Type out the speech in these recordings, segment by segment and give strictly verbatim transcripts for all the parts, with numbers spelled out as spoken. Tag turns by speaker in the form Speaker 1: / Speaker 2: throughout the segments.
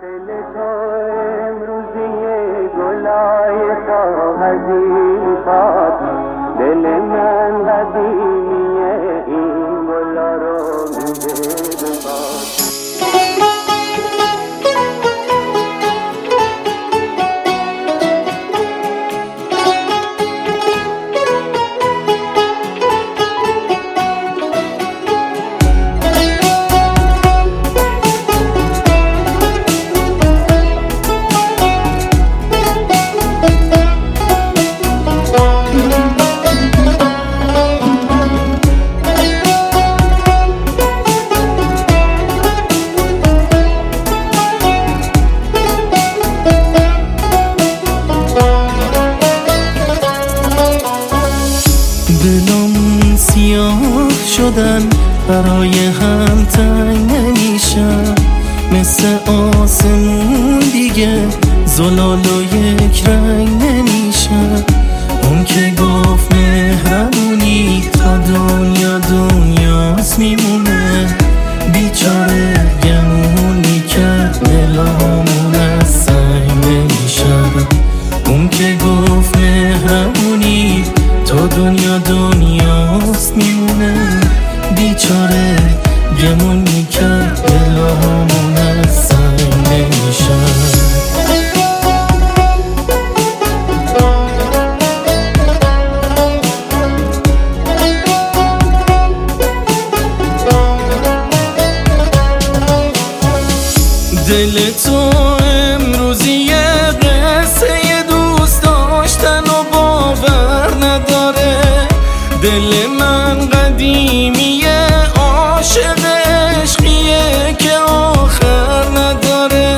Speaker 1: دل تو امروزی گلای کاغذی شد، دل من قدیمیه این گلا رو میده بباد.
Speaker 2: دلم سیاه شدن برای هم تنگ نمیشم، مثل آسمون دیگه زلال و یک رنگ نمیشم. اون که گفت مهربونی تا دنیا دنیاست میمونه، بیچاره گمون میکرد دلامون از سنگ نمیشم. اون که گفت مهربونی تا دنیا دنیاست میمونه، بیچاره گمون میکرد دلامون از سنگ نمیشن. دل تو امروزی یه قصه دوست داشتن و باور نداره، دل من قدیمیه عاشق عشقیه که آخر نداره.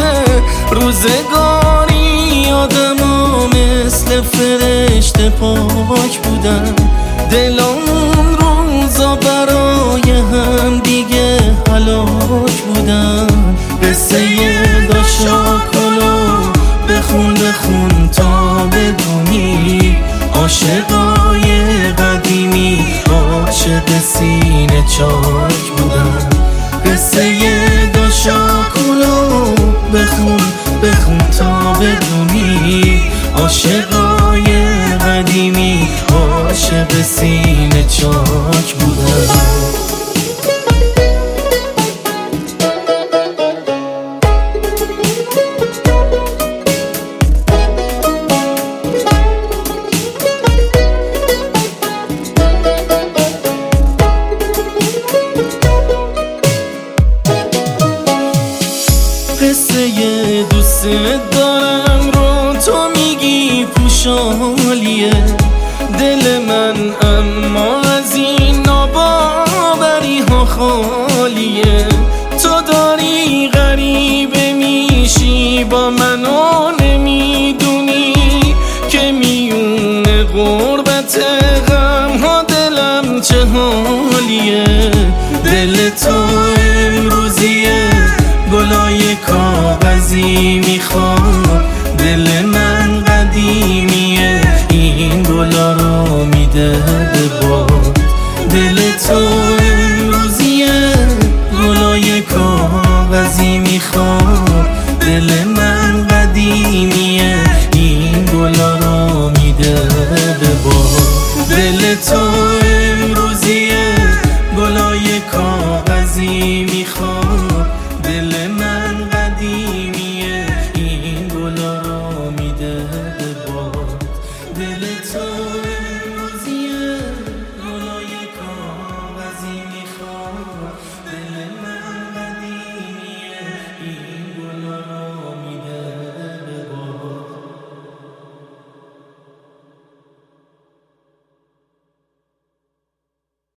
Speaker 2: روزگاری آدما مثل فرشته پاک بودن، دلامون روزا برای هم دیگه هلاک بودن. قصه داشاکلو بخون بخون تا بدونی، عاشقای قدیمی عاشق سینه چاک بودن. قصه داشاکلو بخون بخون تا بدونی، عاشقای قدیمی عاشق سینه چاک بودن. قصه دوست دارم رو تو میگی پوشالیه، دل من اما از این ناباوری ها خالیه. تو داری غریبه میشی با من و نمیدونی که میونه غربت غم ها دلم چه حالیه.